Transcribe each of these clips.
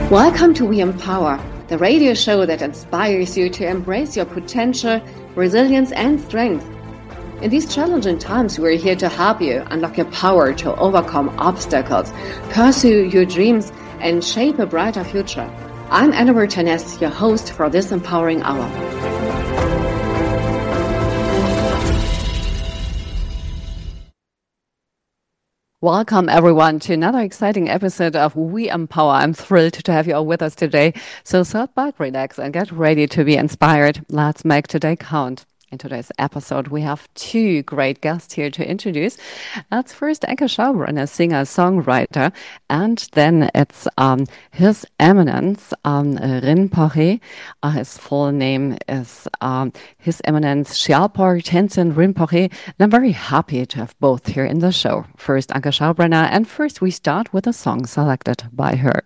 Welcome to We Empower, the radio show that inspires you to embrace your potential, resilience, and strength. In these challenging times, we're here to help you unlock your power to overcome obstacles, pursue your dreams, and shape a brighter future. I'm Anna Martinez, your host for this empowering hour. Welcome, everyone, to another exciting episode of We Empower. I'm thrilled to have you all with us today. So sit back, relax, and get ready to be inspired. Let's make today count. In today's episode, we have two great guests here to introduce. That's first Anke Schaubrenner, singer-songwriter, and then it's His Eminence Rinpoche. His full name is His Eminence Sherpa Tenzin Rinpoche. And I'm very happy to have both here in the show. First Anke Schaubrenner, and first we start with a song selected by her.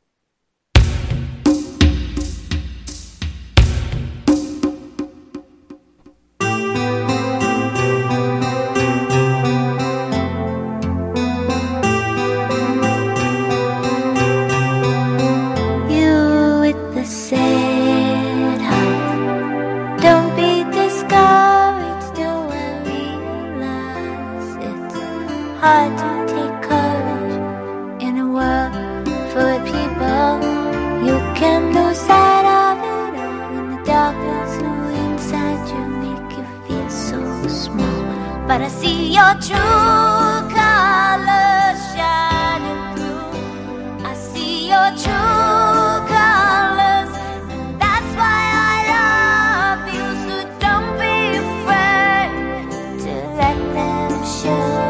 Hard to take courage in a world full of people. You can lose sight of it all in the darkness. No inside you make you feel so small. But I see your true colors shining through. I see your true colors, and that's why I love you. So don't be afraid to let them show.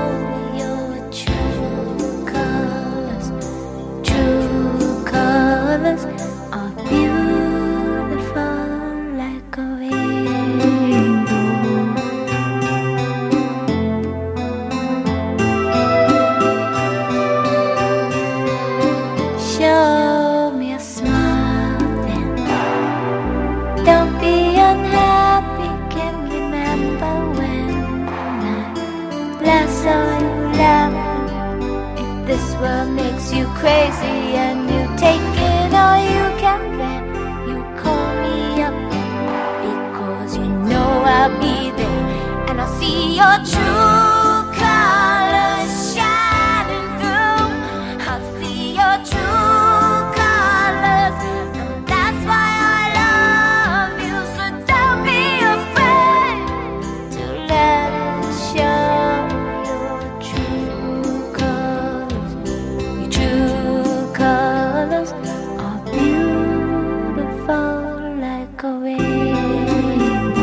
Are beautiful like a rainbow. Show me a smile then. Don't be unhappy. Can you remember when I last saw you laughing? If this world makes you crazy and you take it all you can, then you call me up, because you know I'll be there, and I'll see your true colors shining through. I'll see your true colors, and that's why I love you. So don't be afraid to let it show your true colors, your true colors. Like a rainbow.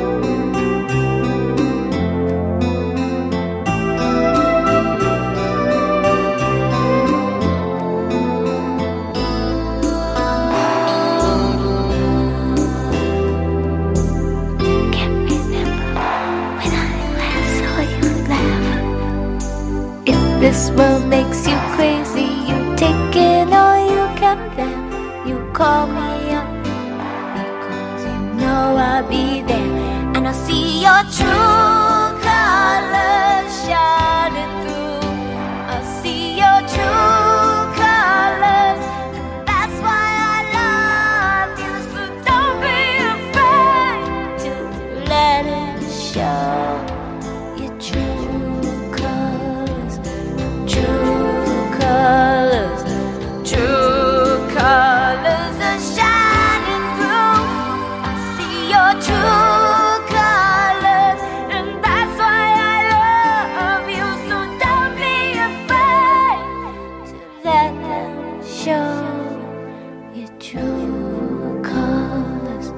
Can't remember when I last saw you laugh. If this world makes you crazy, you take it all you can, then you call me up, because you know I'll be there, and I'll see your true colors shining through. I'll see your true colors, and that's why I love you. So don't be afraid to let it show your true colors, true colors, true colors are shining through. I see your true colors, and that's why I love you. So don't be afraid to let them show your true colors.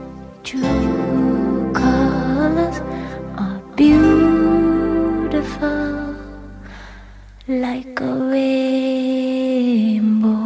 True colors are beautiful like a rainbow.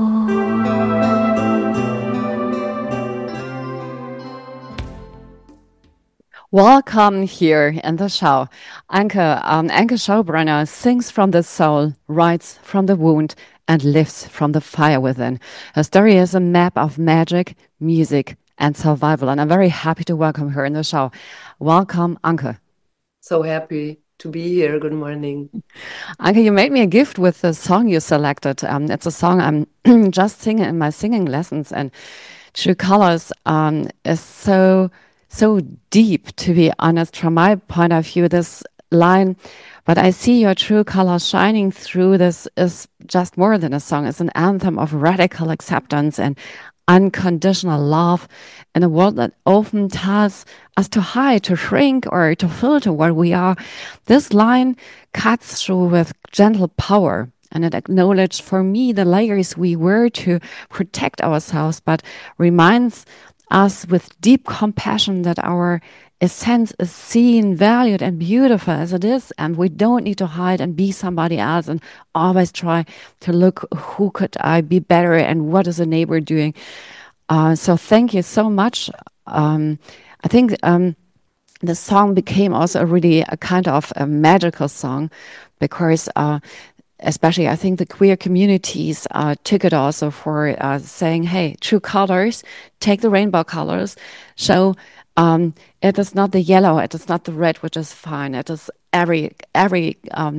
Welcome here in the show. Anke Schaubrenner sings from the soul, writes from the wound, and lives from the fire within. Her story is a map of magic, music, and survival, and I'm very happy to welcome her in the show. Welcome, Anke. So happy to be here. Good morning. Anke, you made me a gift with the song you selected. It's a song I'm just singing in my singing lessons, and True Colors is so deep, to be honest. From my point of view, this line, but I see your true colors shining through, this is just more than a song. It's an anthem of radical acceptance and unconditional love in a world that often tells us to hide, to shrink, or to filter what we are. This line cuts through with gentle power. And it acknowledged for me the layers we wear to protect ourselves, but reminds us with deep compassion that our essence is seen, valued, and beautiful as it is. And we don't need to hide and be somebody else and always try to look, who could I be better and what is a neighbor doing? So thank you so much. I think the song became also a kind of a magical song because especially I think the queer communities took it also for saying, hey, true colors, take the rainbow colors. So it is not the yellow, it is not the red, which is fine. It is every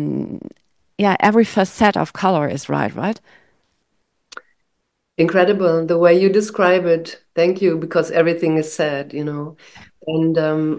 facet of color is right? Incredible the way you describe it. Thank you, because everything is said, you know. And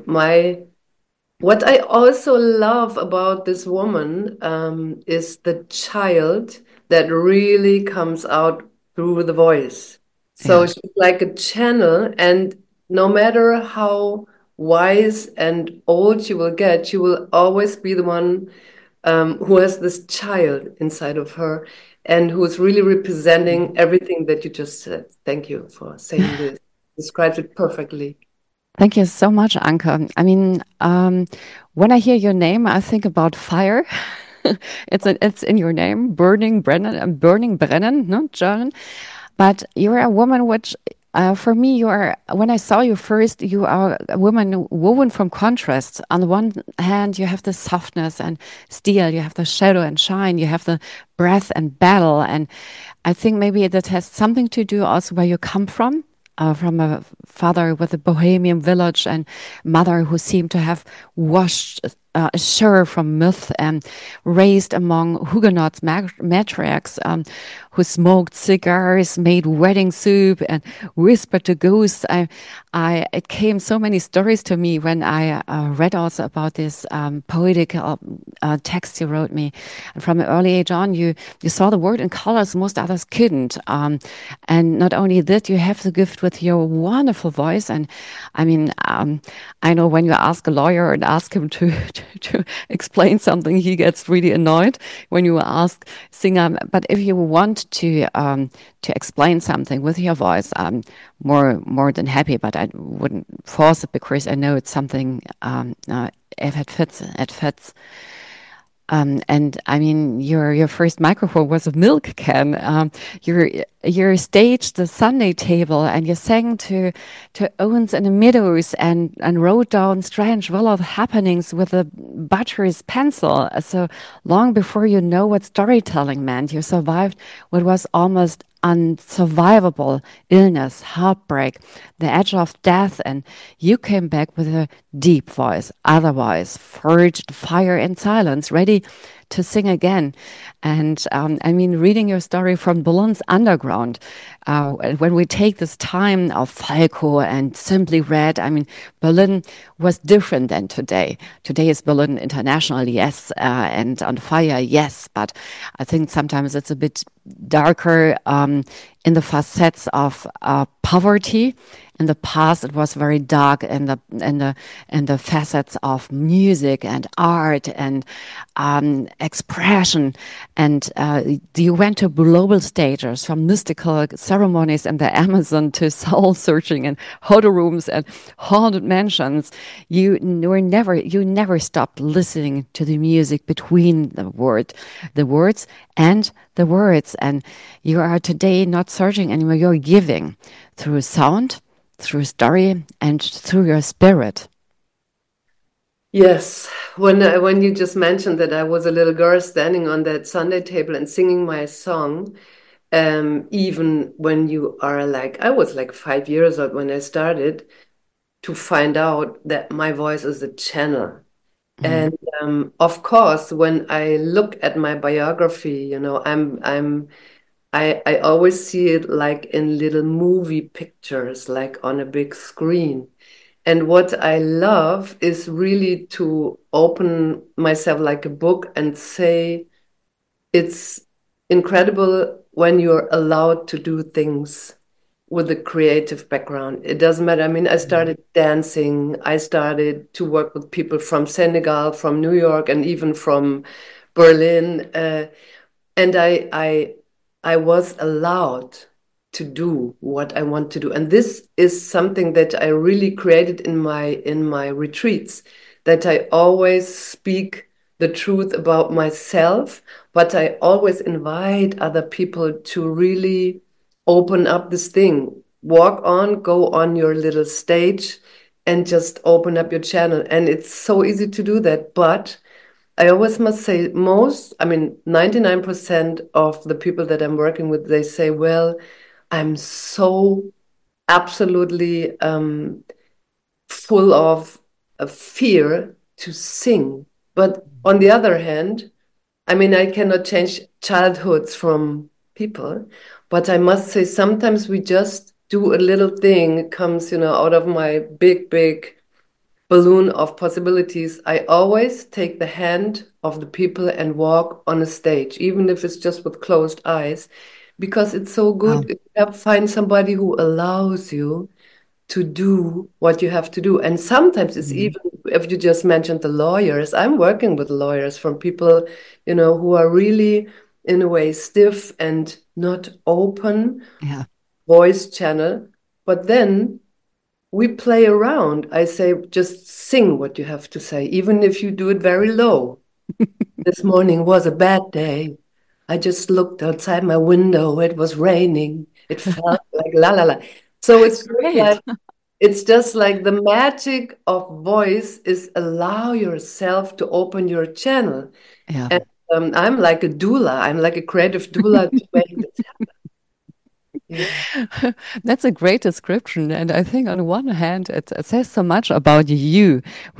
what I also love about this woman is the child that really comes out through the voice. So Yeah. she's like a channel, and no matter how wise and old she will get, she will always be the one who has this child inside of her and who is really representing everything that you just said. Thank you for saying this. Describes it perfectly. Thank you so much, Anke. I mean, when I hear your name, I think about fire. It's in your name, Burning Brennen, no, German. But you're a woman which, for me, when I saw you first, you are a woman woven from contrast. On the one hand, you have the softness and steel, you have the shadow and shine, you have the breath and battle. And I think maybe that has something to do also where you come from a father with a bohemian village and mother who seemed to have washed ashore from myth and raised among Huguenots, matriarchs who smoked cigars, made wedding soup, and whispered to ghosts. It came so many stories to me when I read also about this poetic text you wrote me. And from an early age on, you saw the world in colors most others couldn't. And not only that, you have the gift with your wonderful voice. And I mean, I know when you ask a lawyer and ask him to explain something, he gets really annoyed when you ask singer. But if you want to explain something with your voice, I'm more than happy. But I wouldn't force it because I know it's something. If it fits, it fits. And I mean, your first microphone was a milk can. You staged the Sunday table, and you sang to owns in the meadows, and wrote down strange world happenings with a butcher's pencil. So long before you know what storytelling meant, you survived what was almost unsurvivable illness, heartbreak, the edge of death, and you came back with a deep voice, otherwise forged fire in silence, ready to sing again. And I mean, reading your story from Berlin's underground, when we take this time of Falco and Simply Red, I mean, Berlin was different than today. Today is Berlin international, yes, and on fire, yes, but I think sometimes it's a bit darker in the facets of poverty. In the past, it was very dark in the facets of music and art and expression. And you went to global stages, from mystical ceremonies in the Amazon to soul searching in hotel rooms and haunted mansions. You never stopped listening to the music between the words and the words. And you are today not searching anymore. You're giving through sound, through story, and through your spirit. Yes, when you just mentioned that I was a little girl standing on that Sunday table and singing my song, even when you are like, I was like 5 years old when I started to find out that my voice is a channel. Mm. And of course, when I look at my biography, I always see it like in little movie pictures, like on a big screen. And what I love is really to open myself like a book and say, it's incredible when you're allowed to do things with a creative background. It doesn't matter. I mean, I started dancing, I started to work with people from Senegal, from New York, and even from Berlin. And I was allowed to do what I want to do. And this is something that I really created in my retreats, that I always speak the truth about myself, but I always invite other people to really open up this thing. Walk on, go on your little stage and just open up your channel. And it's so easy to do that, but I always must say, 99% of the people that I'm working with, they say, well, I'm so absolutely full of fear to sing. But on the other hand, I mean, I cannot change childhoods from people, but I must say, sometimes we just do a little thing, it comes, out of my big balloon of possibilities. I always take the hand of the people and walk on a stage, even if it's just with closed eyes, because it's so good. Wow. You have to find somebody who allows you to do what you have to do. And sometimes it's Mm. even, if you just mentioned the lawyers, I'm working with lawyers from people, who are really, in a way, stiff and not open Yeah. voice channel. But then we play around. I say, just sing what you have to say, even if you do it very low. This morning was a bad day. I just looked outside my window. It was raining. It felt like la la la. So Great. it's just like the magic of voice is allow yourself to open your channel. Yeah. And I'm like a doula. I'm like a creative doula to make this happen. That's a great description. And I think on one hand, it says so much about you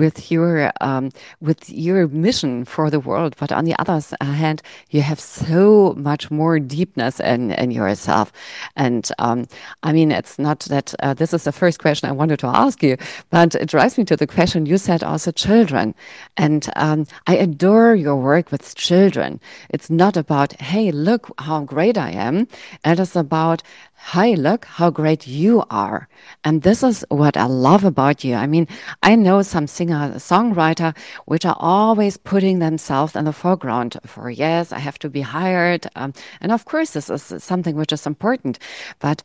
with your mission for the world. But on the other hand, you have so much more deepness in yourself. And I mean, it's not that this is the first question I wanted to ask you, but it drives me to the question you said also children. And I adore your work with children. It's not about, hey, look how great I am. It is about, hi, look how great you are. And this is what I love about you. I mean, I know some singer, songwriter, which are always putting themselves in the foreground for, yes, I have to be hired. And of course, this is something which is important. But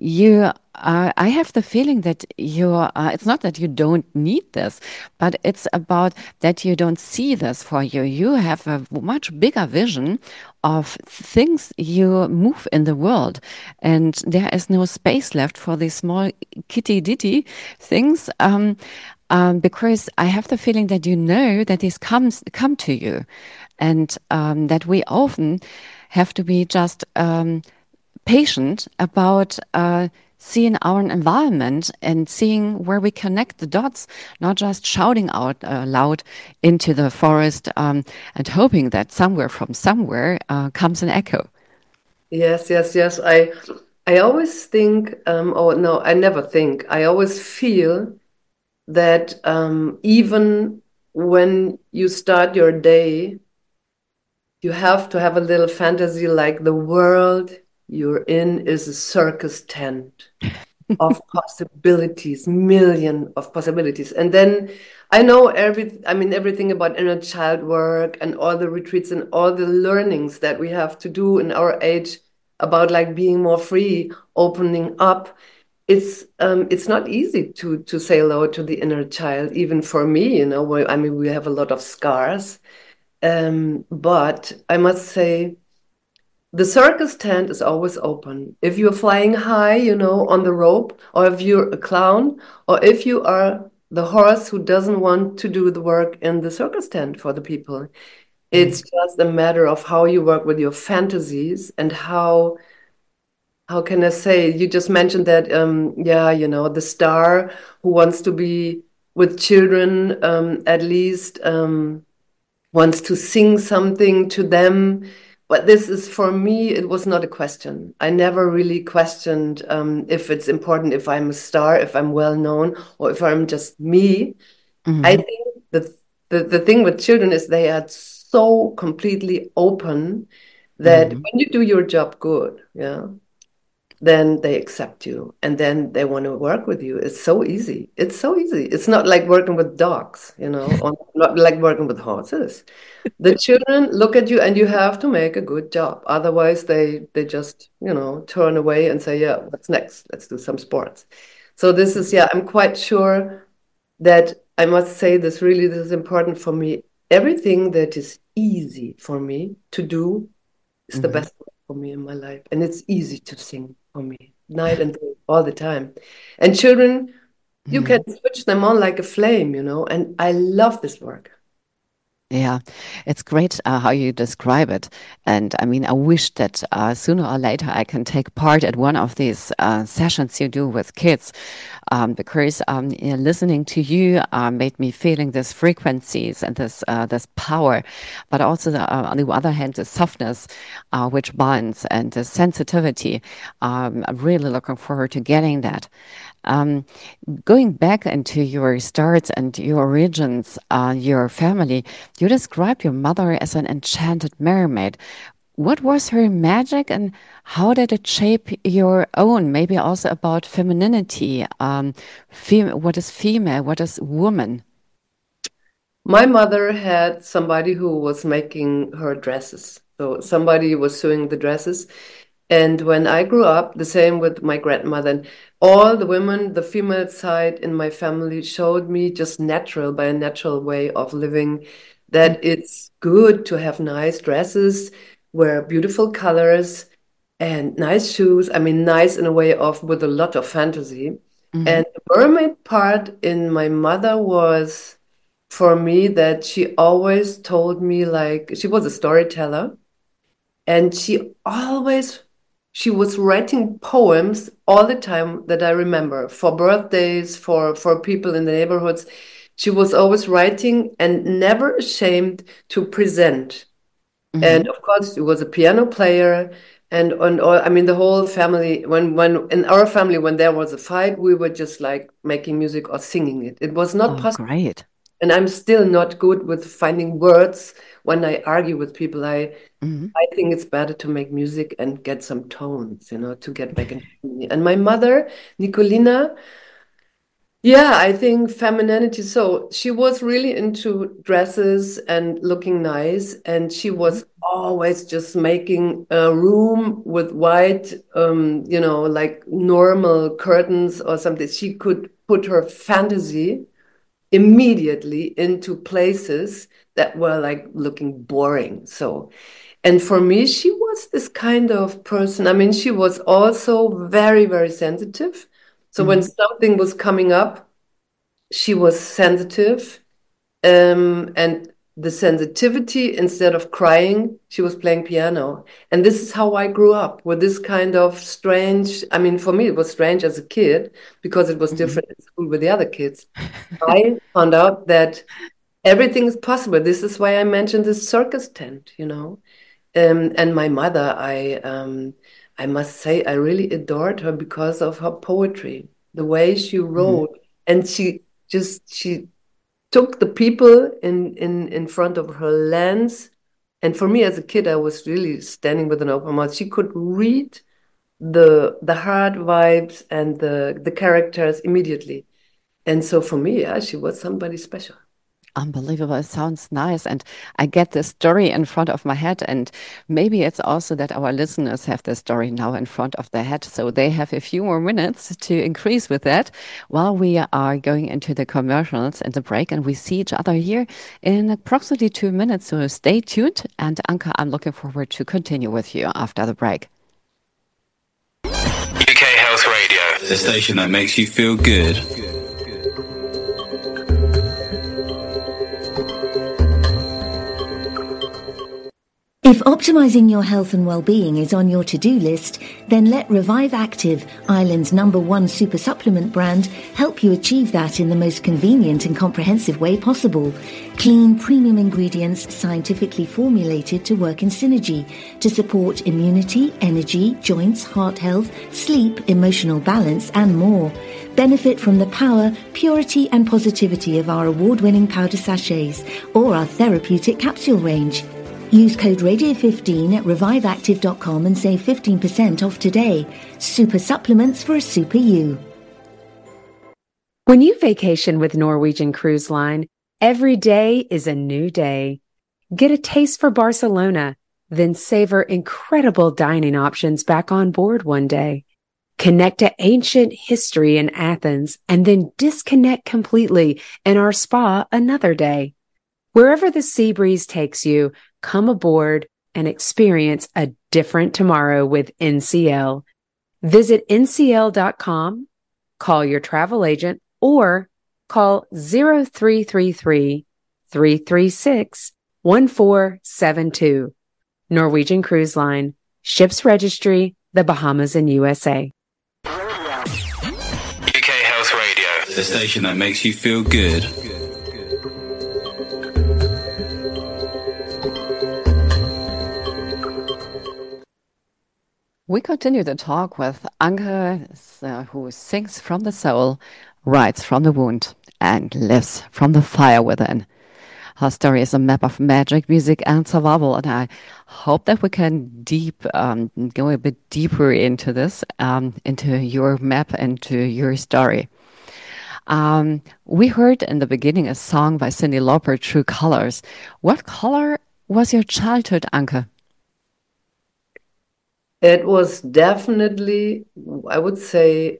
I have the feeling that it's not that you don't need this, but it's about that you don't see this for you. You have a much bigger vision of things you move in the world. And there is no space left for these small kitty ditty things. Because I have the feeling that you know that these come to you, and that we often have to be just patient about seeing our environment and seeing where we connect the dots, not just shouting out loud into the forest and hoping that somewhere from somewhere comes an echo. Yes. I always think, oh no, I never think. I always feel that even when you start your day, you have to have a little fantasy like the world you're in is a circus tent of possibilities, million of possibilities. And then I know everything about inner child work and all the retreats and all the learnings that we have to do in our age about like being more free, opening up. It's not easy to say hello to the inner child, even for me, I mean, we have a lot of scars. But I must say, the circus tent is always open. If you're flying high, on the rope, or if you're a clown, or if you are the horse who doesn't want to do the work in the circus tent for the people. It's just a matter of how you work with your fantasies and how can I say, you just mentioned that, the star who wants to be with children, at least wants to sing something to them. But this is, for me, it was not a question. I never really questioned if it's important, if I'm a star, if I'm well known, or if I'm just me. I think the thing with children is they are so completely open that when you do your job good, yeah, then they accept you and then they want to work with you. It's so easy. It's so easy. It's not like working with dogs, or not like working with horses. The children look at you and you have to make a good job. Otherwise, they just, turn away and say, yeah, what's next? Let's do some sports. So this is, I'm quite sure that I must say this is important for me. Everything that is easy for me to do is the best for me in my life. And it's easy to sing for me, night and day, all the time. And children, you can switch them on like a flame, and I love this work. Yeah, it's great how you describe it. And I mean, I wish that sooner or later I can take part at one of these sessions you do with kids, because listening to you made me feeling these frequencies and this power, but also on the other hand, the softness which binds and the sensitivity. I'm really looking forward to getting that. Going back into your starts and your origins, your family, you described your mother as an enchanted mermaid. What was her magic and how did it shape your own? Maybe also about femininity. What is female? What is woman? My mother had somebody who was making her dresses. So somebody was sewing the dresses. And when I grew up, the same with my grandmother, and all the women, the female side in my family showed me just by a natural way of living, that it's good to have nice dresses, wear beautiful colors, and nice shoes. I mean, nice in a way of with a lot of fantasy. And the mermaid part in my mother was for me that she always told me, like, she was a storyteller, and she was writing poems all the time that I remember for birthdays, for people in the neighborhoods. She was always writing and never ashamed to present. And of course, she was a piano player, and all, I mean, the whole family. When in our family, when there was a fight, we were just like making music or singing it. It was not Oh, possible. great. And I'm still not good with finding words when I argue with people. I think it's better to make music and get some tones, to get back into me. And my mother, Nicolina, I think femininity. So she was really into dresses and looking nice. And she was always just making a room with white, like normal curtains or something. She could put her fantasy immediately into places that were like looking boring. So, and for me, she was this kind of person. I mean, she was also very, very sensitive. So when something was coming up, she was sensitive. And the sensitivity, instead of crying, she was playing piano. And this is how I grew up, with this kind of strange, I mean, for me, it was strange as a kid because it was different in school with the other kids. I found out that everything is possible. This is why I mentioned this circus tent, And my mother, I must say, I really adored her because of her poetry, the way she wrote. And she took the people in front of her lens. And for me as a kid, I was really standing with an open mouth. She could read the hard vibes and the characters immediately. And so for me, she was somebody special. Unbelievable. It sounds nice. And I get the story in front of my head. And maybe it's also that our listeners have the story now in front of their head. So they have a few more minutes to increase with that while we are going into the commercials and the break. And we see each other here in approximately 2 minutes. So stay tuned. And Anka, I'm looking forward to continue with you after the break. UK Health Radio, the station that makes you feel good. If optimizing your health and well-being is on your to-do list, then let Revive Active, Ireland's #1 super supplement brand, help you achieve that in the most convenient and comprehensive way possible. Clean, premium ingredients scientifically formulated to work in synergy to support immunity, energy, joints, heart health, sleep, emotional balance, and more. Benefit from the power, purity, and positivity of our award-winning powder sachets or our therapeutic capsule range. Use code Radio15 at reviveactive.com and save 15% off today. Super supplements for a super you. When you vacation with Norwegian Cruise Line, every day is a new day. Get a taste for Barcelona, then savor incredible dining options back on board one day. Connect to ancient history in Athens and then disconnect completely in our spa another day. Wherever the sea breeze takes you, come aboard and experience a different tomorrow with NCL. Visit ncl.com, call your travel agent, or call 0333-336-1472. Norwegian Cruise Line, Ships Registry, the Bahamas and USA. UK Health Radio, the station that makes you feel good. We continue the talk with Anke, who sings from the soul, writes from the wound, and lives from the fire within. Her story is a map of magic, music, and survival, and I hope that we can go a bit deeper into this, into your map, into your story. We heard in the beginning a song by Cyndi Lauper, True Colors. What color was your childhood, Anke? It was definitely, I would say,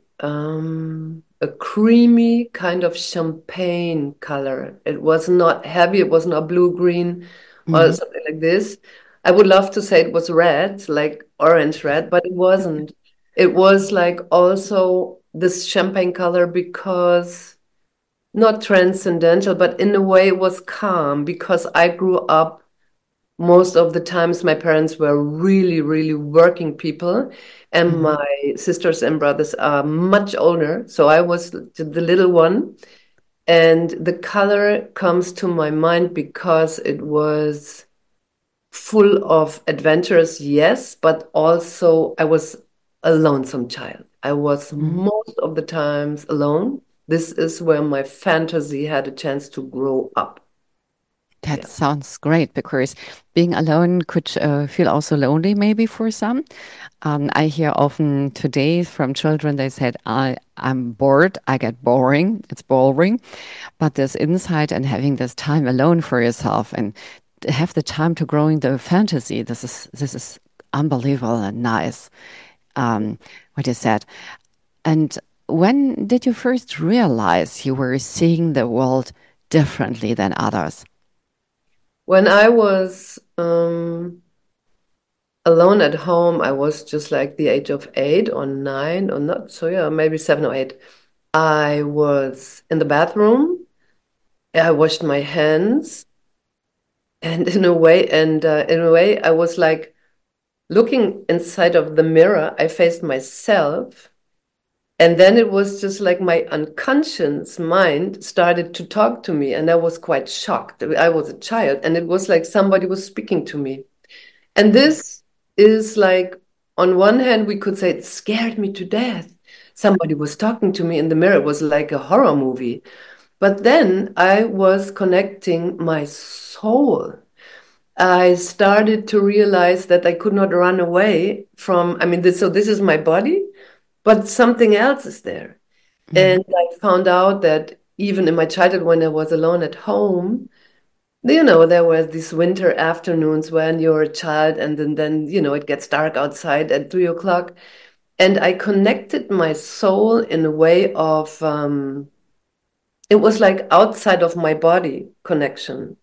a creamy kind of champagne color. It was not heavy. It was not blue-green or something like this. I would love to say it was red, like orange red, but it wasn't. It was like also this champagne color because not transcendental, but in a way it was calm because I grew up. Most of the times my parents were really, really working people, and my sisters and brothers are much older. So I was the little one. And the color comes to my mind because it was full of adventures, yes, but also I was a lonesome child. I was most of the times alone. This is where my fantasy had a chance to grow up. That sounds great, because being alone could feel also lonely maybe for some. I hear often today from children, they said, I'm bored, I get boring, it's boring. But this insight and having this time alone for yourself and to have the time to growing the fantasy, this is unbelievable and nice, what you said. And when did you first realize you were seeing the world differently than others? When I was alone at home, I was just like the age of 8 or 9 or not. So yeah, maybe 7 or 8. I was in the bathroom. I washed my hands, and in a way, I was like looking inside of the mirror. I faced myself. And then it was just like my unconscious mind started to talk to me, and I was quite shocked. I was a child, and it was like somebody was speaking to me. And this is like, on one hand, we could say it scared me to death. Somebody was talking to me in the mirror. It was like a horror movie. But then I was connecting my soul. I started to realize that I could not run away from, this is my body. But something else is there. And I found out that even in my childhood, when I was alone at home, there were these winter afternoons when you're a child and then it gets dark outside at 3:00. And I connected my soul in a way of, it was like outside of my body connection.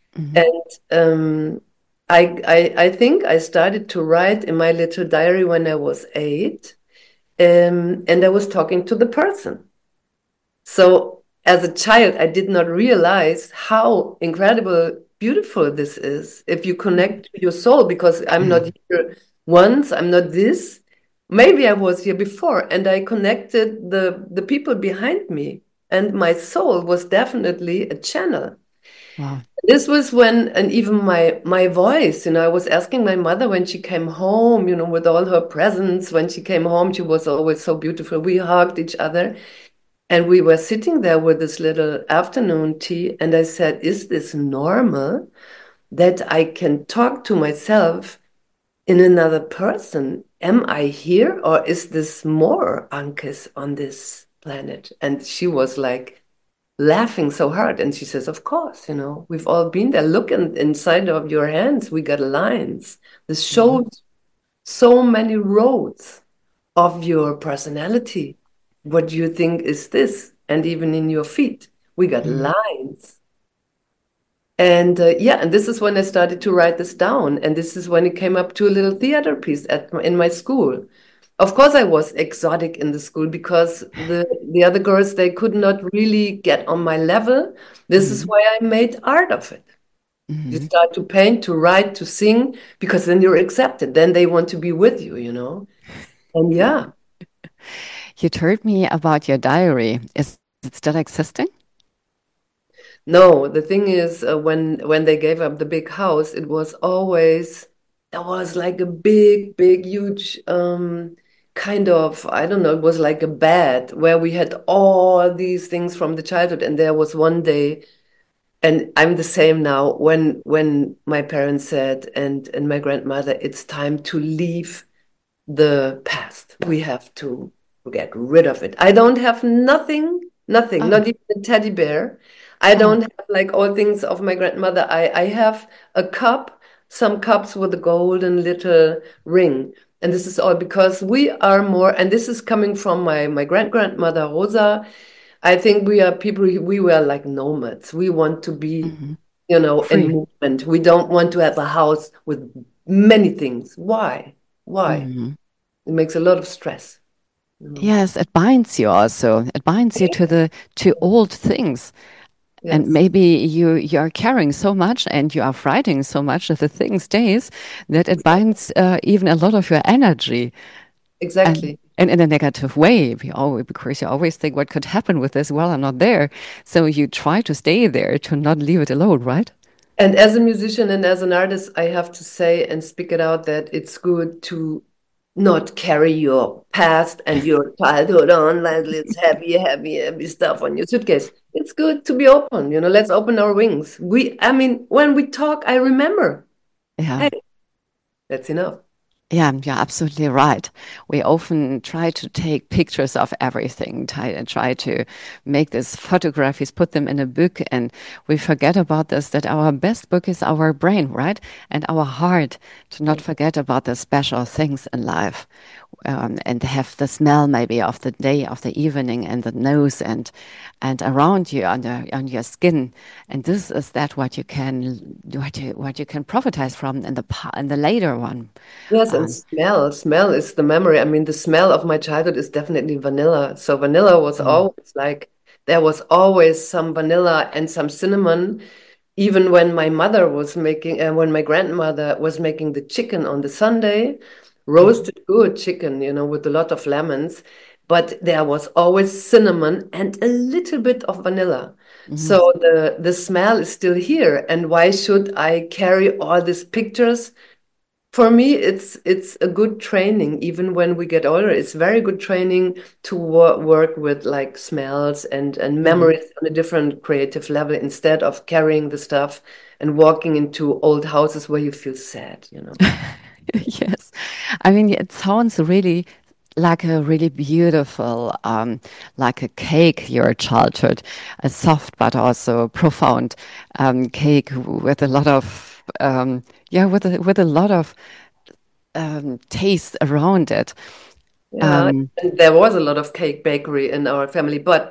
And I think I started to write in my little diary when I was 8. And I was talking to the person. So as a child, I did not realize how incredible beautiful this is if you connect to your soul, because I'm not here once, I'm not this. Maybe I was here before, and I connected the people behind me, and my soul was definitely a channel. Wow. This was when, and even my voice, I was asking my mother when she came home, with all her presents. When she came home, she was always so beautiful. We hugged each other, and we were sitting there with this little afternoon tea, and I said, is this normal that I can talk to myself in another person? Am I here, or is this more Ankes on this planet? And she was like laughing so hard, and she says, of course, we've all been there. Look inside of your hands, we got lines. This shows so many roads of your personality. What do you think is this? And even in your feet, we got lines. And and this is when I started to write this down. And this is when it came up to a little theater piece in my school. Of course, I was exotic in the school because the other girls, they could not really get on my level. This is why I made art of it. You start to paint, to write, to sing, because then you're accepted. Then they want to be with you, And yeah. You told me about your diary. Is it still existing? No, the thing is, when they gave up the big house, it was always, there was like a big, big, huge kind of, I don't know, it was like a bed where we had all these things from the childhood. And there was one day, and I'm the same now, when my parents said, and my grandmother, it's time to leave the past. We have to get rid of it. I don't have nothing, not even a teddy bear. I don't have like all things of my grandmother. I have a cup, some cups with a golden little ring. And this is all because we are more, and this is coming from my grandmother, Rosa. I think we are people, we were like nomads. We want to be, in movement. We don't want to have a house with many things. Why? It makes a lot of stress. Yes, it binds you also. It binds you to old things. Yes. And maybe you are carrying so much and you are fighting so much that the thing stays that it binds even a lot of your energy. Exactly. And in a negative way, because you always think, what could happen with this? Well, I'm not there. So you try to stay there, to not leave it alone, right? And as a musician and as an artist, I have to say and speak it out that it's good to not carry your past and your childhood on like it's heavy stuff on your suitcase. It's good to be open, let's open our wings. When we talk, I remember. Yeah. Hey, that's enough. Yeah, you're absolutely right. We often try to take pictures of everything, try to make these photographies, put them in a book, and we forget about this, that our best book is our brain, right? And our heart, to not forget about the special things in life. And have the smell maybe of the day, of the evening, and the nose and around you on your skin. And this is that what you can profitize from in the later one. Yes, and smell is the memory. The smell of my childhood is definitely vanilla. So vanilla was always like, there was always some vanilla and some cinnamon. Even when my mother was making, when my grandmother was making the chicken on the Sunday, roasted good chicken, with a lot of lemons, but there was always cinnamon and a little bit of vanilla. So the smell is still here. And why should I carry all these pictures? For me, it's a good training. Even when we get older, it's very good training to work with like smells and memories on a different creative level, instead of carrying the stuff and walking into old houses where you feel sad, Yes. It sounds really like a really beautiful, like a cake, your childhood, a soft but also profound cake with a lot of, with a lot of taste around it. Yeah, and there was a lot of cake bakery in our family, but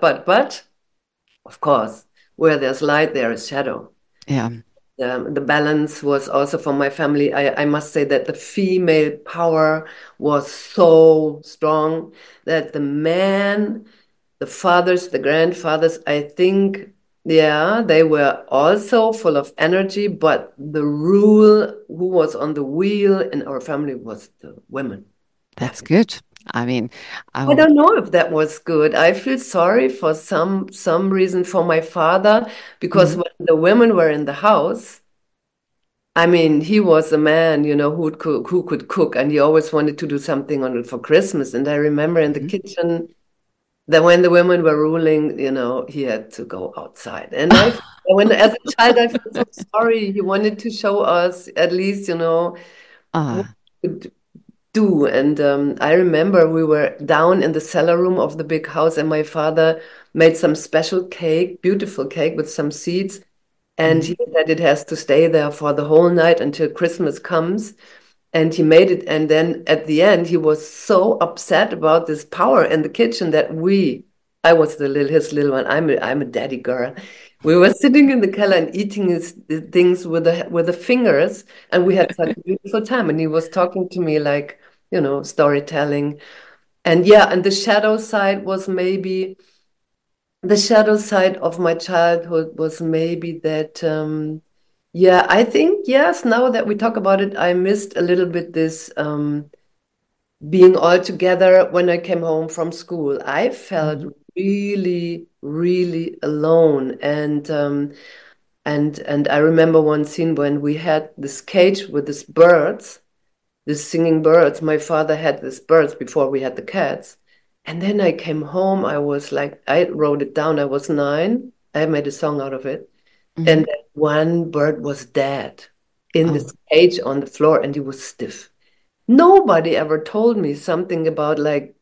of course, where there's light, there is shadow. Yeah. The balance was also for my family. I must say that the female power was so strong that the man, the fathers, the grandfathers, I think Yeah, they were also full of energy, but the rule who was on the wheel in our family was the women. That's Definitely. good. I mean, I I, don't know if that was good. I feel sorry for some reason for my father because mhm. when the women were in the house, I mean, he was a man, who could cook, and he always wanted to do something on it for Christmas. And I remember in the Mhm. kitchen that when the women were ruling, he had to go outside. And when as a child, I felt so sorry. He wanted to show us at least, what Ah, he could do. And I remember we were down in the cellar room of the big house, and my father made some special cake, beautiful cake with some seeds. And mhm. he said it has to stay there for the whole night until Christmas comes. And he made it. And then at the end, he was so upset about this power in the kitchen that I was his little one. I'm a daddy girl. We were sitting in the cellar and eating the things with the fingers, and we had such a beautiful time. And he was talking to me like, storytelling. And yeah, and the shadow side of my childhood was maybe that, yeah, I think, yes, now that we talk about it, I missed a little bit this being all together when I came home from school. I felt Mhm. really, really alone. And I remember one scene when we had this cage with these birds, these singing birds. My father had these birds before we had the cats. And then I came home. I was like, I wrote it down. I was 9. I made a song out of it. And Mhm. that one bird was dead in Oh, this cage on the floor, and he was stiff. Nobody ever told me something about like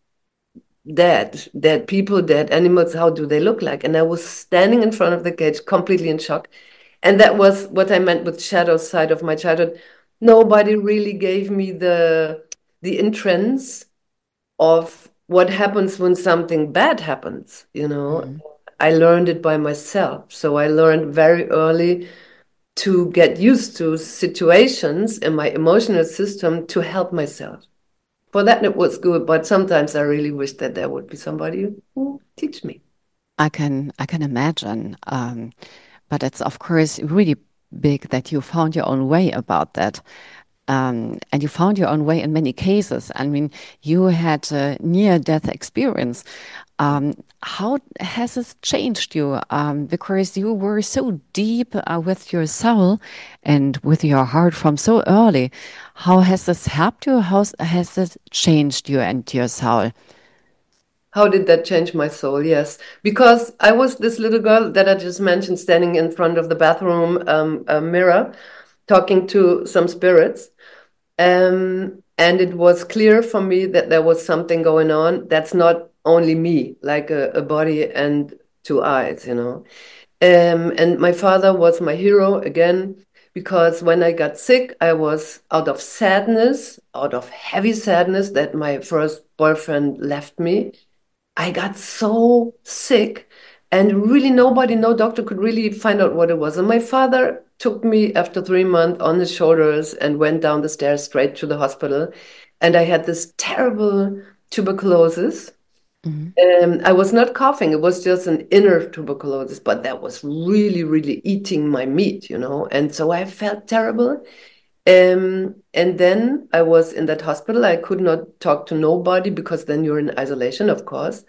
dead people, dead animals. How do they look like? And I was standing in front of the cage, completely in shock. And that was what I meant with shadow side of my childhood. Nobody really gave me the entrance of what happens when something bad happens. mhm. I learned it by myself. So I learned very early to get used to situations in my emotional system to help myself. For that, it was good, but sometimes I really wish that there would be somebody who teach me. I can imagine. But it's of course really big that you found your own way about that. And you found your own way in many cases. I mean, you had a near-death experience. How has this changed you? Because you were so deep with your soul and with your heart from so early. How has this helped you? How has this changed you and your soul? How did that change my soul? Yes, because I was this little girl that I just mentioned standing in front of the bathroom mirror, talking to some spirits. And it was clear for me that there was something going on that's not only me, like a body and two eyes. And my father was my hero again, because when I got sick, I was out of sadness, out of heavy sadness that my first boyfriend left me. I got so sick, and really nobody, no doctor could really find out what it was. And my father took me after 3 months on his shoulders and went down the stairs straight to the hospital. And I had this terrible tuberculosis. Mhm. I was not coughing, it was just an inner tuberculosis, but that was really, really eating my meat. And so I felt terrible. And then I was in that hospital. I could not talk to nobody because then you're in isolation, of course.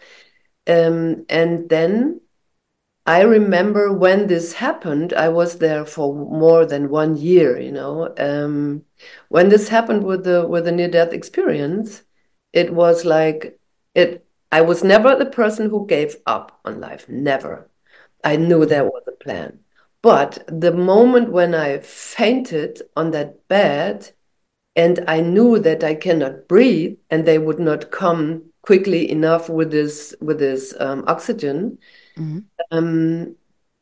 And then I remember when this happened, I was there for more than 1 year. When this happened with the near-death experience, it was like it. I was never the person who gave up on life. Never. I knew there was a plan. But the moment when I fainted on that bed, and I knew that I cannot breathe, and they would not come quickly enough with this oxygen. Mhm. Um,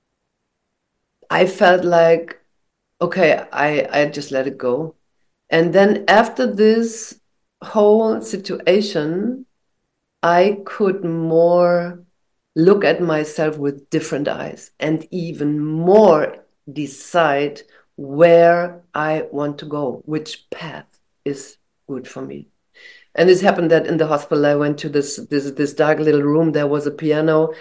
I felt like, okay, I just let it go. And then after this whole situation, I could more look at myself with different eyes and even more decide where I want to go, which path is good for me. And this happened that in the hospital I went to this dark little room. There was a piano,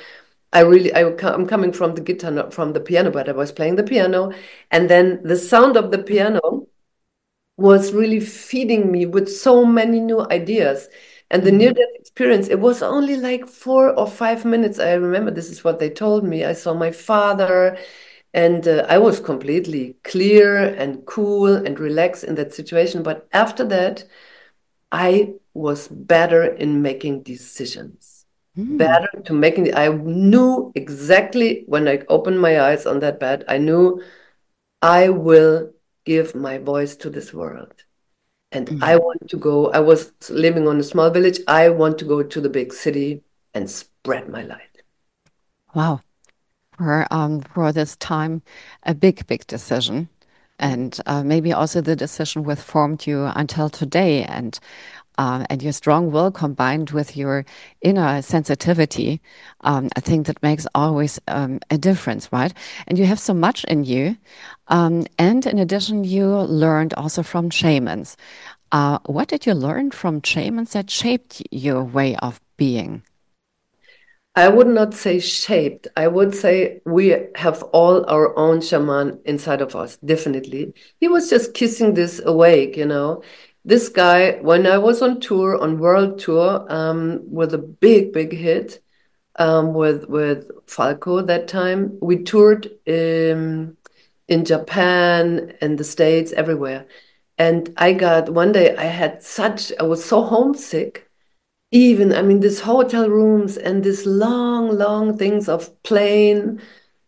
I'm coming from the guitar, not from the piano, but I was playing the piano. And then the sound of the piano was really feeding me with so many new ideas. And the near-death experience, it was only like 4 or 5 minutes. I remember this is what they told me. I saw my father, and I was completely clear and cool and relaxed in that situation. But after that, I was better in making decisions. Better to making. I knew exactly when I opened my eyes on that bed, I knew I will give my voice to this world. And I want to go. I was living on a small village. I want to go to the big city and spread my light. Wow. For this time, a big, big decision. And maybe also the decision which formed you until today, and your strong will combined with your inner sensitivity. I think that makes always a difference, right? And you have so much in you. And in addition, you learned also from shamans. What did you learn from shamans that shaped your way of being? I would not say shaped. I would say we have all our own shaman inside of us, definitely. He was just kissing this awake, you know. This guy, when I was on tour, on world tour, with a big, big hit, with Falco that time, we toured in Japan and the States, everywhere. And one day I was so homesick. Even, I mean, these hotel rooms and these long, long things of plane,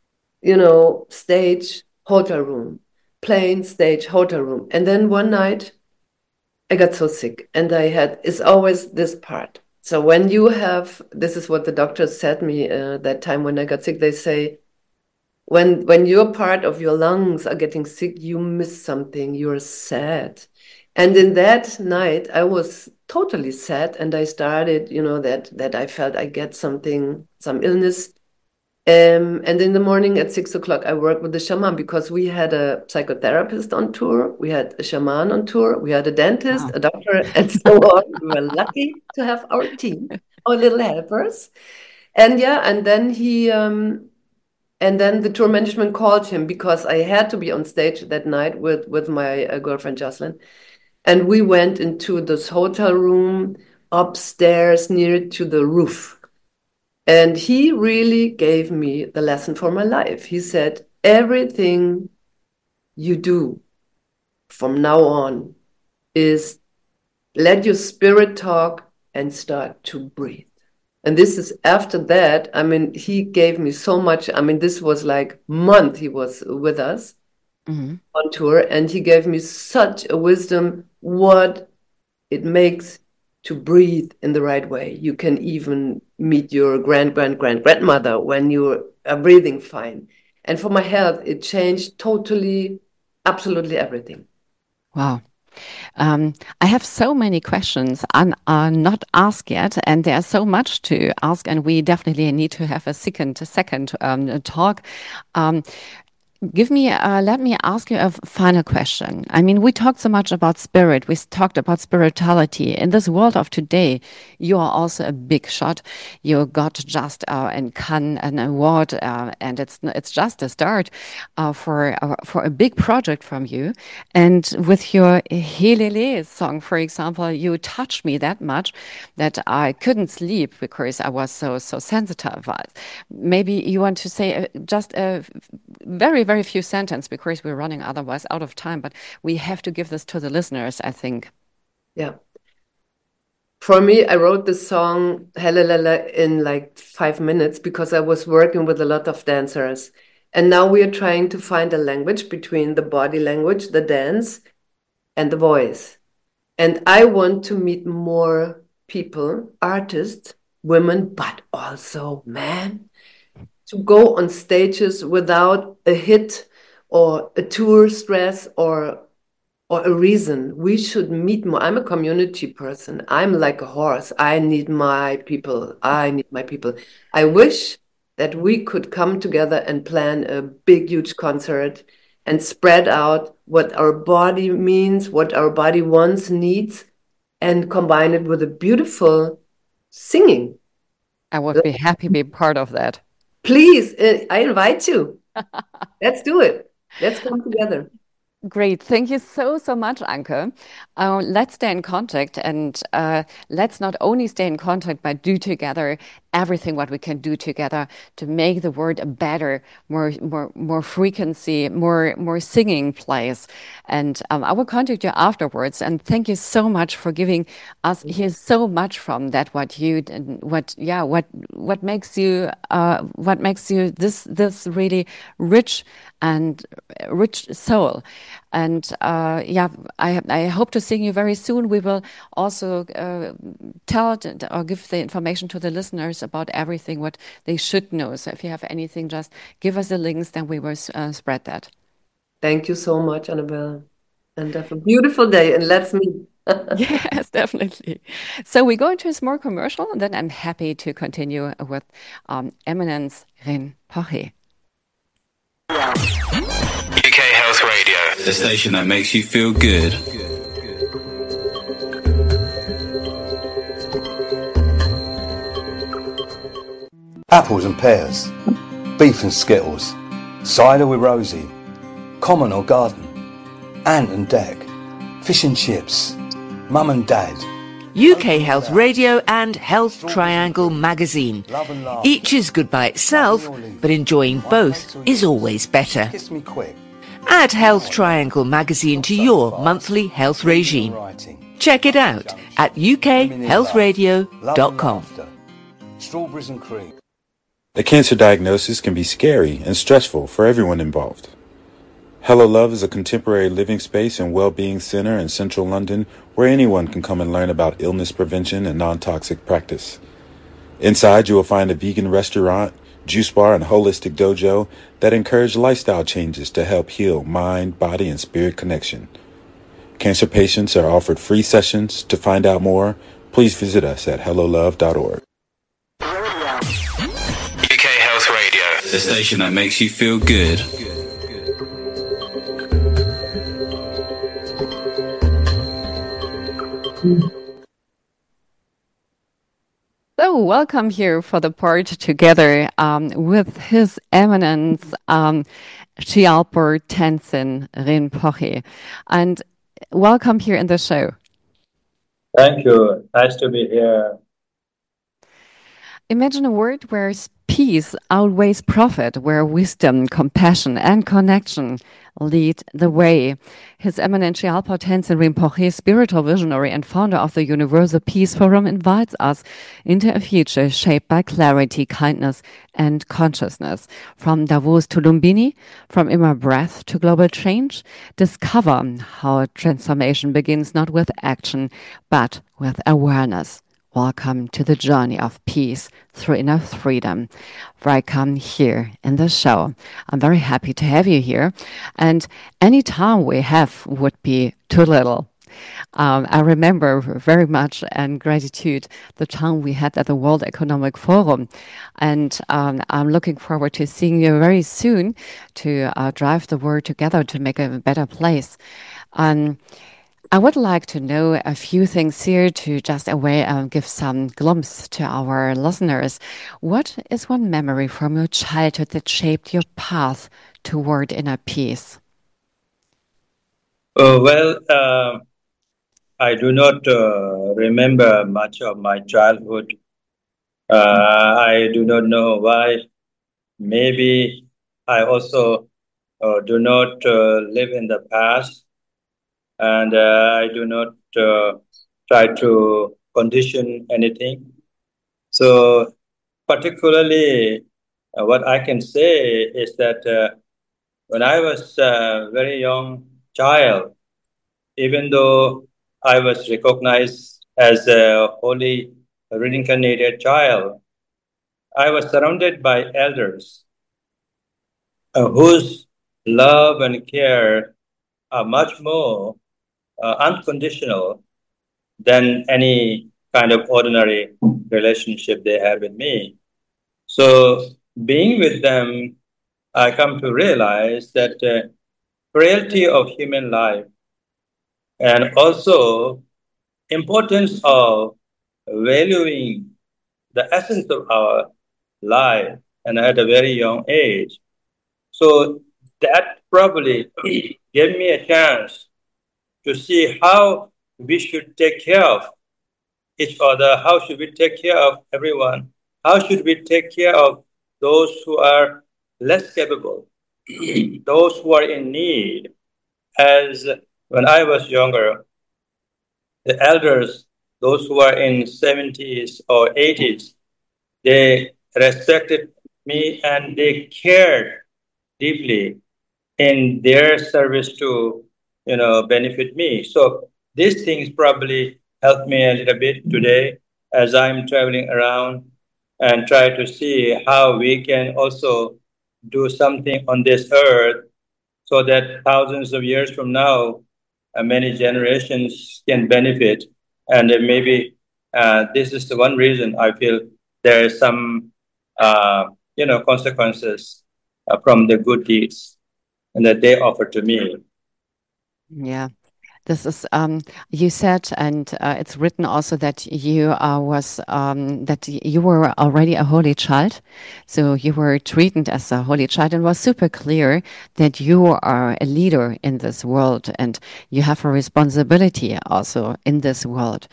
stage, hotel room, plane, stage, hotel room. And then one night I got so sick, and it's always this part. So this is what the doctors said me that time when I got sick, they say, when your part of your lungs are getting sick, you miss something, you're sad. And in that night, I was totally sad, and I started, that I felt I get something, some illness. And in the morning at 6 o'clock, I worked with the shaman because we had a psychotherapist on tour, we had a shaman on tour, we had a dentist, Wow. a doctor, and so on. We were lucky to have our team, our little helpers. And yeah, and then the tour management called him because I had to be on stage that night with my girlfriend Jocelyn. And we went into this hotel room upstairs near to the roof. And he really gave me the lesson for my life. He said, everything you do from now on is let your spirit talk and start to breathe. And this is after that, I mean, he gave me so much. I mean, this was like a month he was with us on tour, and he gave me such a wisdom what it makes to breathe in the right way. You can even meet your grandmother when you are breathing fine. And for my health, it changed totally, absolutely everything. Wow. I have so many questions not asked yet, and there's so much to ask, and we definitely need to have a second talk. Let me ask you a final question. I mean, we talked so much about spirit. We talked about spirituality. In this world of today, you are also a big shot. You got just in Cannes an award, and it's just a start for a big project from you. And with your Helele song, for example, you touched me that much that I couldn't sleep because I was so sensitive. Maybe you want to say just a very, very few sentences because we're running otherwise out of time, but we have to give this to the listeners, I think. Yeah. For me, I wrote this song Helelele in like 5 minutes because I was working with a lot of dancers. And now we are trying to find a language between the body language, the dance, and the voice. And I want to meet more people, artists, women, but also men, to go on stages without a hit or a tour stress or a reason. We should meet more. I'm a community person. I'm like a horse. I need my people. I wish that we could come together and plan a big, huge concert and spread out what our body means, what our body wants, needs, and combine it with a beautiful singing. I would be happy to be part of that. Please, I invite you. Let's do it. Let's come together. Great. Thank you so, so much, Anke. Let's stay in contact and let's not only stay in contact, but do together everything what we can do together to make the world a better, more frequency, more singing place. And I will contact you afterwards. And thank you so much for giving us here so much from that what you what makes you this really rich and rich soul. And I hope to see you very soon. We will also tell or give the information to the listeners about everything what they should know. So if you have anything, just give us the links, then we will spread that. Thank you so much, Annabelle. And have a beautiful day, and let's meet. Yes, definitely. So we go into a small commercial, and then I'm happy to continue with Eminence Rinpoche. UK Health Radio, the station that makes you feel good. Apples and pears, beef and skittles, cider with Rosie, common or garden, ant and deck, fish and chips, mum and dad. UK Health Radio and Health Triangle magazine. Each is good by itself, but enjoying both is always better. Kiss me quick. Add Health Triangle magazine to your monthly health regime. Check it out at ukhealthradio.com. Strawberries and cream. A cancer diagnosis can be scary and stressful for everyone involved. Hello Love is a contemporary living space and well-being center in central London where anyone can come and learn about illness prevention and non-toxic practice. Inside, you will find a vegan restaurant, juice bar, and holistic dojo that encourage lifestyle changes to help heal mind, body, and spirit connection. Cancer patients are offered free sessions. To find out more, please visit us at hellolove.org. UK Health Radio, the station that makes you feel good. So welcome here for the part together with His Eminence Shyalpo Tenzin Rinpoche. And welcome here in the show. Thank you. Nice to be here. Imagine a world where peace outweighs profit, where wisdom, compassion, and connection lead the way. His Eminence Shyalpo Tenzin Rinpoche, spiritual visionary and founder of the Universal Peace Forum, invites us into a future shaped by clarity, kindness, and consciousness. From Davos to Lumbini, from inner breath to global change, discover how transformation begins not with action, but with awareness. Welcome to the journey of peace through inner freedom. Welcome here in the show. I'm very happy to have you here. And any time we have would be too little. I remember very much and gratitude the time we had at the World Economic Forum. And I'm looking forward to seeing you very soon to drive the world together to make a better place. I would like to know a few things here to just give some glimpse to our listeners. What is one memory from your childhood that shaped your path toward inner peace? I do not remember much of my childhood. I do not know why. Maybe I also do not live in the past. And I do not try to condition anything. So particularly what I can say is that when I was a very young child, even though I was recognized as a holy reincarnated child, I was surrounded by elders whose love and care are much more unconditional than any kind of ordinary relationship they have with me. So being with them, I come to realize that frailty of human life and also importance of valuing the essence of our life and at a very young age. So that probably gave me a chance to see how we should take care of each other, how should we take care of everyone, how should we take care of those who are less capable, those who are in need. As when I was younger, the elders, those who are in 70s or 80s, they respected me and they cared deeply in their service to, benefit me. So these things probably help me a little bit today as I'm traveling around and try to see how we can also do something on this earth so that thousands of years from now, many generations can benefit. And maybe this is the one reason I feel there is some, consequences from the good deeds and that they offer to me. Yeah. This is you said, and it's written also that you that you were already a holy child, so you were treated as a holy child, and was super clear that you are a leader in this world, and you have a responsibility also in this world.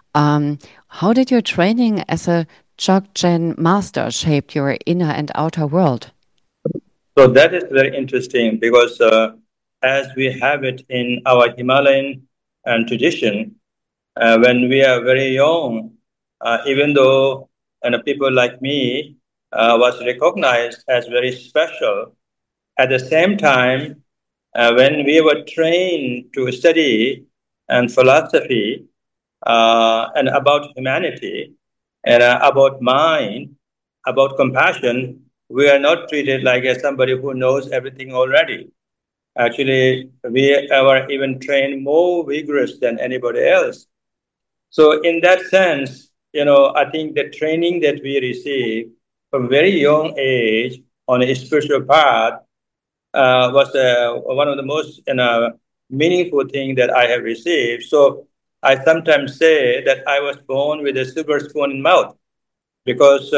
How did your training as a Dzogchen master shape your inner and outer world? So that is very interesting because as we have it in our Himalayan tradition, when we are very young, even though people like me was recognized as very special, at the same time, when we were trained to study and philosophy and about humanity and about mind, about compassion, we are not treated like as somebody who knows everything already. Actually, we are even trained more vigorous than anybody else. So in that sense, I think the training that we receive from very young age on a spiritual path was one of the most meaningful thing that I have received. So I sometimes say that I was born with a silver spoon in mouth because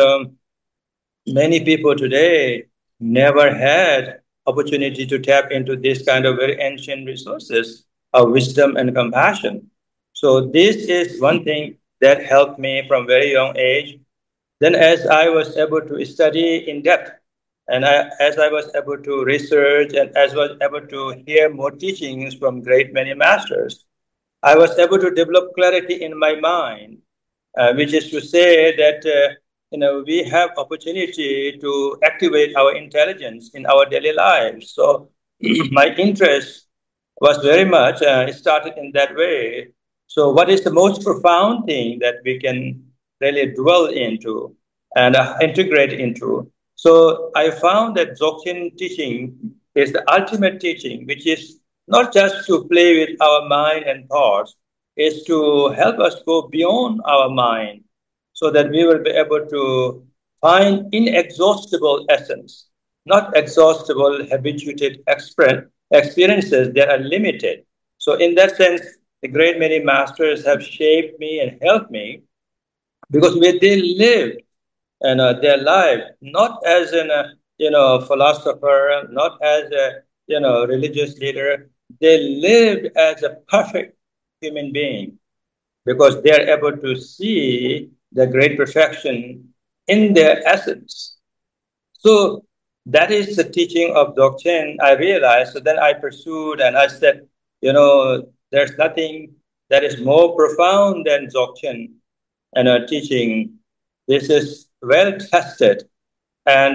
many people today never had opportunity to tap into this kind of very ancient resources of wisdom and compassion. So this is one thing that helped me from very young age. Then as I was able to study in depth and as I was able to research and as I was able to hear more teachings from great many masters, I was able to develop clarity in my mind, which is to say that we have opportunity to activate our intelligence in our daily lives. So my interest was very much started in that way. So what is the most profound thing that we can really dwell into and integrate into? So I found that Dzogchen teaching is the ultimate teaching, which is not just to play with our mind and thoughts, is to help us go beyond our mind so that we will be able to find inexhaustible essence, not exhaustible habituated experiences that are limited. So in that sense, the great many masters have shaped me and helped me because they lived their life not as philosopher, not as a religious leader. They lived as a perfect human being because they are able to see the great perfection in their essence. So that is the teaching of Dzogchen, I realized. So then I pursued and I said, there's nothing that is more profound than Dzogchen and teaching. This is well tested and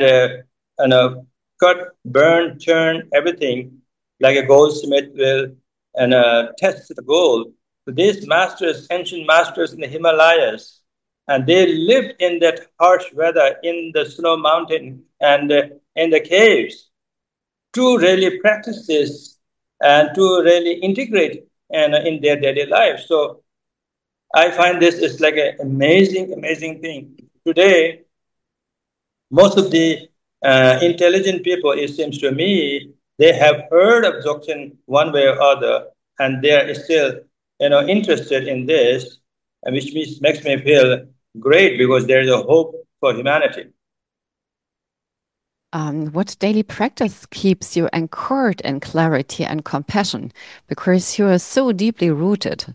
cut, burn, churn, everything like a goldsmith will test the gold. So these masters, ancient masters in the Himalayas, and they lived in that harsh weather in the snow mountain and in the caves to really practice this and to really integrate in their daily life. So I find this is like an amazing, amazing thing. Today, most of the intelligent people, it seems to me, they have heard of Dzogchen one way or other, and they are still, interested in this, and which makes me feel great because there is a hope for humanity. what daily practice keeps you anchored in clarity and compassion? Because you are so deeply rooted.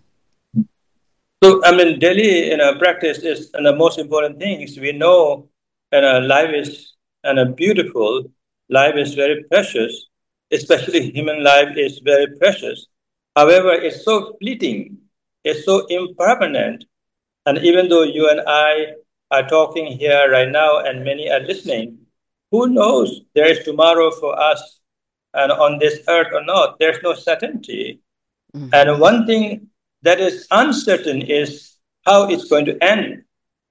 So, daily practice is the most important things. We know life is beautiful, life is very precious, especially human life is very precious. However, it's so fleeting, it's so impermanent. And even though you and I are talking here right now and many are listening, who knows there is tomorrow for us and on this earth or not? There's no certainty. And one thing that is uncertain is how it's going to end.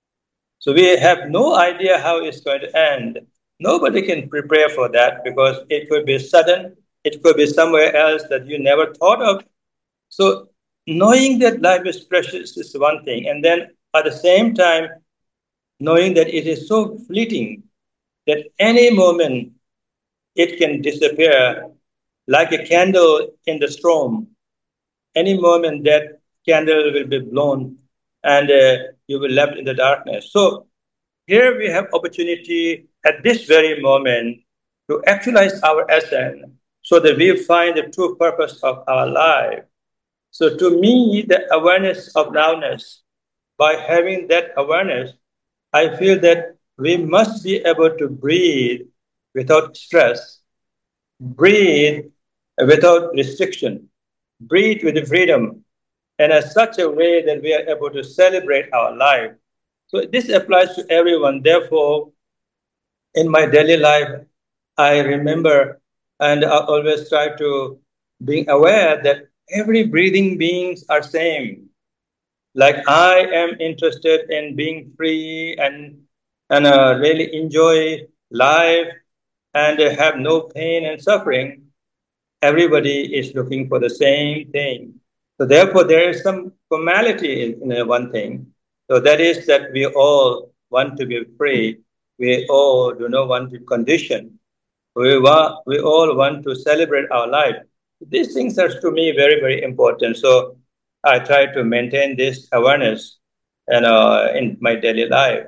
So we have no idea how it's going to end. Nobody can prepare for that because it could be sudden, it could be somewhere else that you never thought of. So knowing that life is precious is one thing. And then at the same time, knowing that it is so fleeting that any moment it can disappear like a candle in the storm. Any moment that candle will be blown and you will left in the darkness. So here we have opportunity at this very moment to actualize our essence so that we find the true purpose of our life. So to me, the awareness of nowness, by having that awareness, I feel that we must be able to breathe without stress, breathe without restriction, breathe with freedom, and in such a way that we are able to celebrate our life. So this applies to everyone. Therefore, in my daily life, I remember and I always try to be aware that every breathing beings are same. Like I am interested in being free and really enjoy life and have no pain and suffering. Everybody is looking for the same thing. So therefore, there is some formality in one thing. So that is that we all want to be free. We all do not want to condition. We all want to celebrate our life. These things are to me very, very important. So I try to maintain this awareness in my daily life.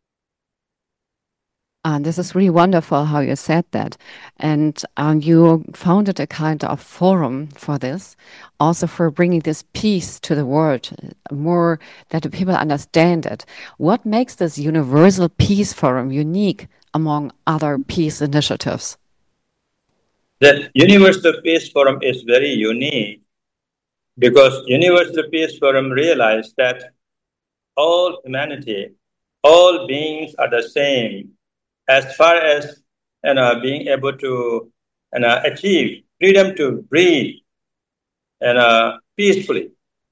This is really wonderful how you said that. And you founded a kind of forum for this, also for bringing this peace to the world, more that the people understand it. What makes this Universal Peace Forum unique among other peace initiatives? The Universal Peace Forum is very unique because Universal Peace Forum realized that all humanity, all beings are the same as far as being able to achieve freedom to breathe peacefully.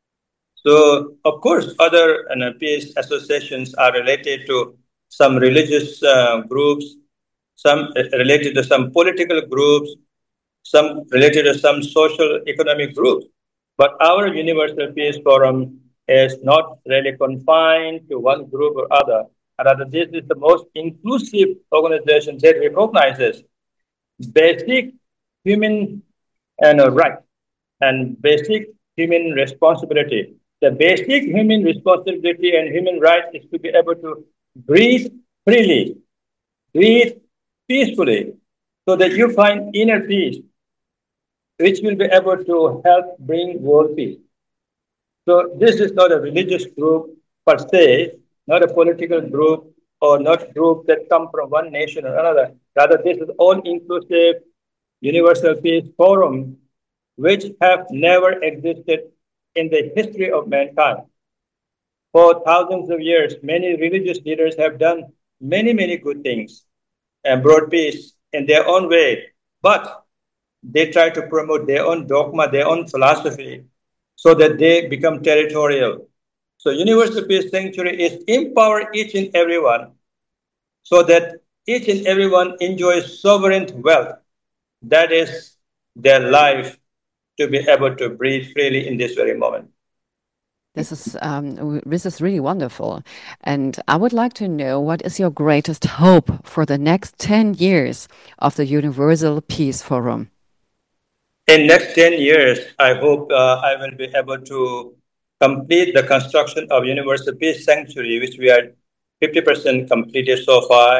So, of course, other peace associations are related to some religious groups, some related to some political groups, some related to some social economic groups. But our Universal Peace Forum is not really confined to one group or other. Rather, this is the most inclusive organization that recognizes basic human right and basic human responsibility. The basic human responsibility and human right is to be able to breathe freely, breathe peacefully, so that you find inner peace, which will be able to help bring world peace. So this is not a religious group per se, not a political group or not a group that come from one nation or another. Rather, this is all-inclusive Universal Peace Forum, which have never existed in the history of mankind. For thousands of years, many religious leaders have done many, many good things and brought peace in their own way. But they try to promote their own dogma, their own philosophy, so that they become territorial. So Universal Peace Sanctuary is empower each and everyone so that each and everyone enjoys sovereign wealth. That is their life to be able to breathe freely in this very moment. This is really wonderful. And I would like to know, what is your greatest hope for the next 10 years of the Universal Peace Forum? In next 10 years, I hope I will be able to complete the construction of Universal Peace Sanctuary, which we are 50% completed so far.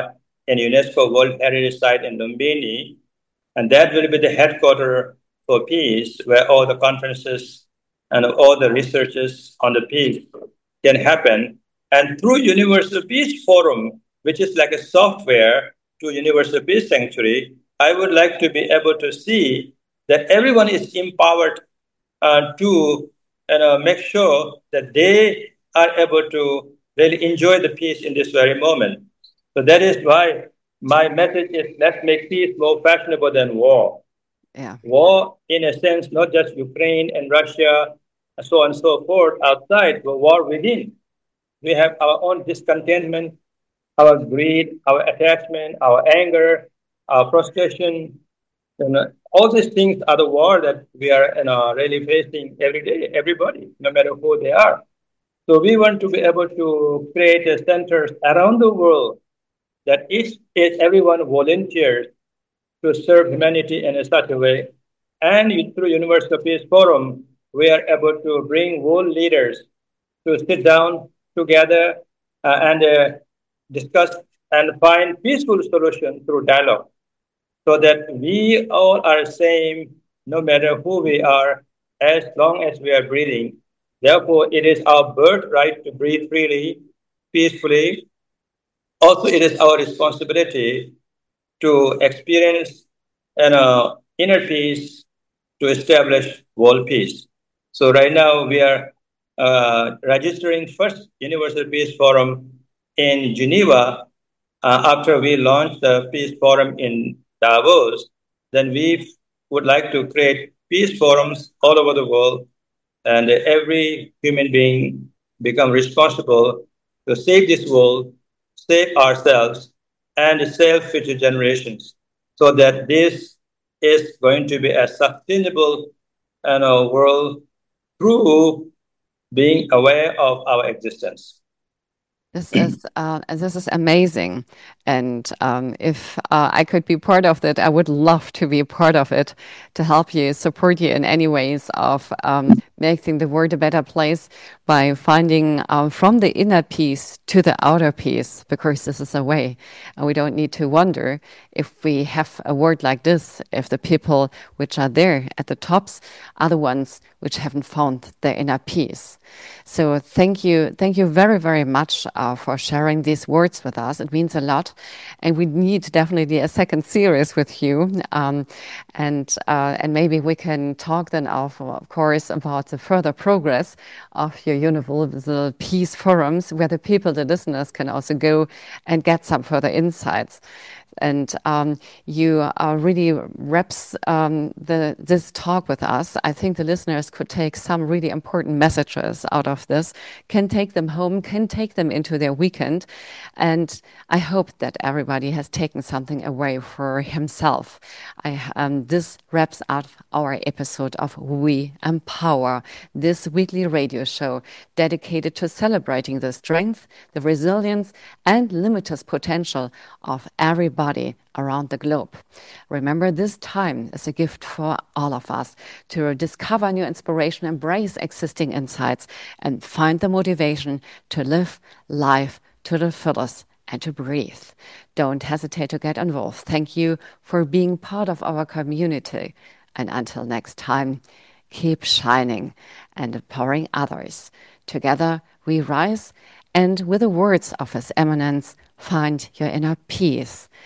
in UNESCO World Heritage Site in Lumbini, and that will be the headquarters for peace, where all the conferences and all the researches on the peace can happen. And through Universal Peace Forum, which is like a software to Universal Peace Sanctuary, I would like to be able to see that everyone is empowered to make sure that they are able to really enjoy the peace in this very moment. So that is why my message is let's make peace more fashionable than war. Yeah. War, in a sense, not just Ukraine and Russia, and so on and so forth outside, but war within. We have our own discontentment, our greed, our attachment, our anger, our frustration. All these things are the war that we are really facing every day, everybody, no matter who they are. So we want to be able to create centers around the world that each everyone volunteers to serve humanity in such a way. And through Universal Peace Forum, we are able to bring world leaders to sit down together and discuss and find peaceful solutions through dialogue, so that we all are same, no matter who we are, as long as we are breathing. Therefore, it is our birthright to breathe freely, peacefully. Also, it is our responsibility to experience inner peace to establish world peace. So right now we are registering first Universal Peace Forum in Geneva. After we launch the Peace Forum in Davos, then we would like to create peace forums all over the world, and every human being become responsible to save this world, save ourselves, and save future generations, so that this is going to be a sustainable world through being aware of our existence. This is amazing, and if I could be part of that, I would love to be a part of it, to help you, support you in any ways of making the world a better place by finding from the inner peace to the outer peace, because this is a way, and we don't need to wonder if we have a word like this, if the people which are there at the tops are the ones which haven't found their inner peace. So thank you very, very much for sharing these words with us. It means a lot, and we need definitely a second series with you, and maybe we can talk then of course about the further progress of your Universal Peace Forums, where the people, the listeners, can also go and get some further insights. And you really wraps this talk with us. I think the listeners could take some really important messages out of this, can take them home, can take them into their weekend. And I hope that everybody has taken something away for himself. This wraps up our episode of We Empower, this weekly radio show dedicated to celebrating the strength, the resilience, and limitless potential of everybody around the globe. Remember, this time is a gift for all of us to discover new inspiration, embrace existing insights, and find the motivation to live life to the fullest and to breathe. Don't hesitate to get involved. Thank you for being part of our community. And until next time, keep shining and empowering others. Together we rise, and with the words of His Eminence, find your inner peace.